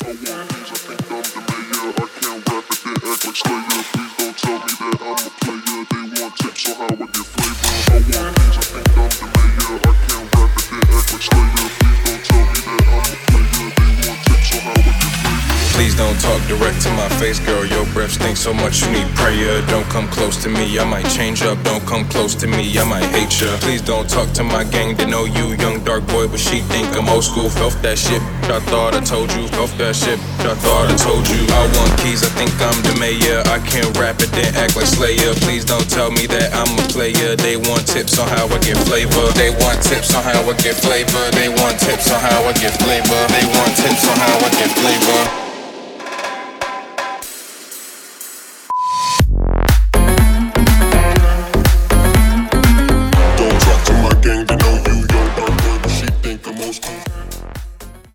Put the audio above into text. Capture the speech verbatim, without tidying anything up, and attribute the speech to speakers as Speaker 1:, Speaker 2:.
Speaker 1: Please don't talk direct to my face, girl. Your breath stinks so much you need prayer. Don't come close to me, I might change up. Don't come close to me, I might hate ya. Please don't talk to my gang, they know you, young dark boy, but she think I'm old school. Felt that shit, I thought I told you. Felt that shit, I thought I told you. I want keys, I think I'm the mayor. I can't rap it, then act like Slayer. Please don't tell me that I'm a player. They want tips on how I get flavor. They want tips on how I get flavor. They want tips on how I get flavor. They want tips on how I get flavor.